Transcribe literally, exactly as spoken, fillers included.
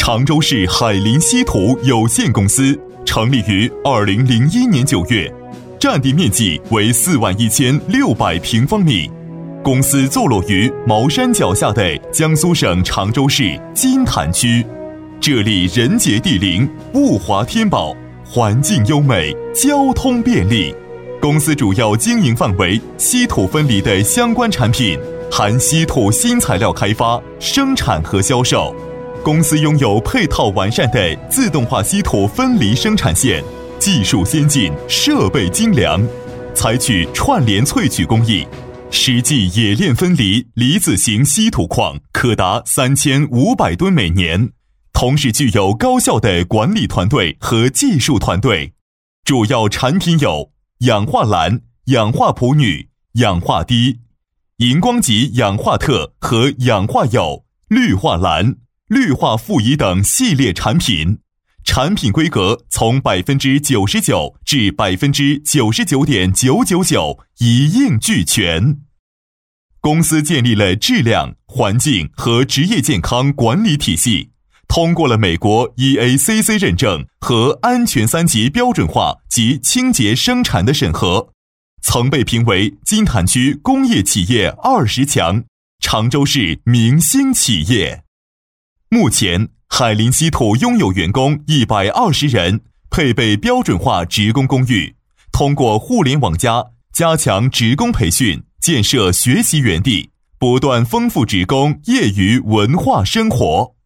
常州市海林稀土有限公司成立于二零零一年九月，占地面积为四万一千六百平方米。公司坐落于茅山脚下的江苏省常州市金坛区，这里人杰地灵，物华天宝，环境优美，交通便利。公司主要经营范围稀土分离的相关产品，含稀土新材料开发、生产和销售。公司拥有配套完善的自动化稀土分离生产线，技术先进，设备精良，采取串联萃取工艺，实际冶炼分离离子型稀土矿可达三千五百吨每年，同时具有高效的管理团队和技术团队。主要产品有氧化镧、氧化钋铝、氧化锑、荧光级氧化锑和氧化铀、氯化镧、氯化负乙等系列产品，产品规格从百分之九十九至百分之九十九点九九九一应俱全。公司建立了质量、环境和职业健康管理体系，通过了美国 E A C C 认证和安全三级标准化及清洁生产的审核，曾被评为金坛区工业企业二十强、常州市明星企业。目前，海林稀土拥有员工一百二十人，配备标准化职工公寓，通过互联网加加强职工培训，建设学习园地，不断丰富职工业余文化生活。